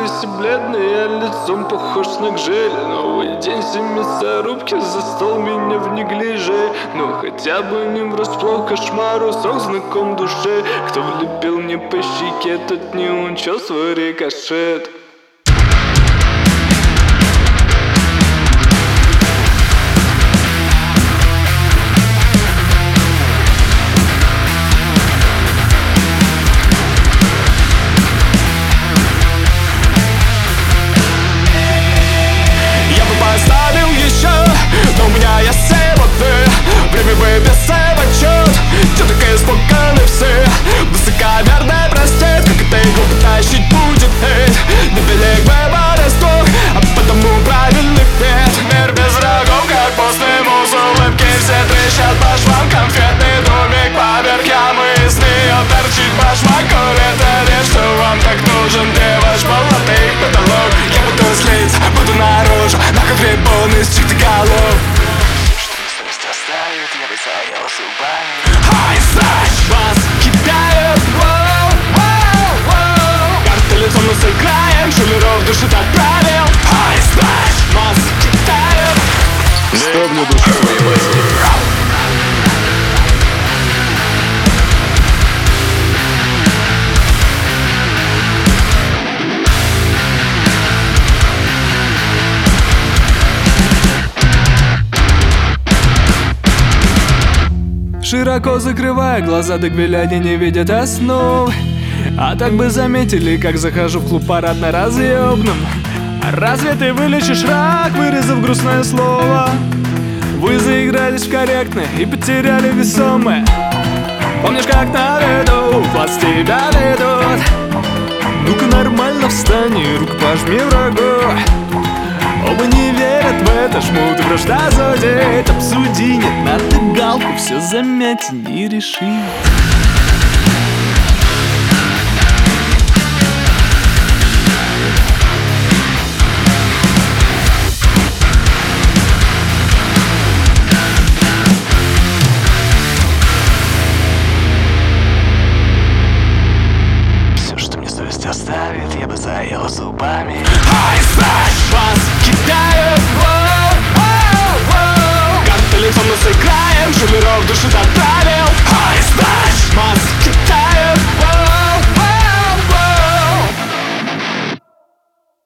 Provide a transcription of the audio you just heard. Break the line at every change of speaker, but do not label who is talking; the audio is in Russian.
Осунувшийся бледный, я лицом похож на гжель. Новый день, все мясорубки, за стол меня в неглиже. Но хотя бы не врасплох кошмару, сок знаком душе. Кто влепил мне по щеке, тот не учел свой рикошет.
Но у меня есть воды, время выпиться в отчет. Чё такая испуганный все, высокомерный простит. Как это иглу потащить будет хейт. Невелик выбор из двух, а потому правильный вид. Мир без врагов, как постный муз. Улыбки все трещат по швам. Конфетный домик поверх ямы, из нее торчит башмак. Курит речь, что вам так нужен. Где ваш полотый потолок? Я буду слить, буду наружу. На ковре полный из чьих-то голов.
Я бы заел зубами.
Ай, знаешь, вас кидают. Карты лицом мы сыграем, шулеров душит отправил. Ай, знаешь, вас кидают.
Ставлю душевые мастера.
Широко закрывая глаза, так глядя не видят основ. А так бы заметили, как захожу в клуб парадно разъебным. Разве ты вылечишь рак, вырезав грустное слово? Вы заигрались в корректное и потеряли весомое. Помнишь, как на виду вас тебя ведут? Ну-ка нормально встань и руку пожми врагу. Оба не верят в это, жмут, вражда зудит. Обсуди, нет, надо галку, все замять не реши.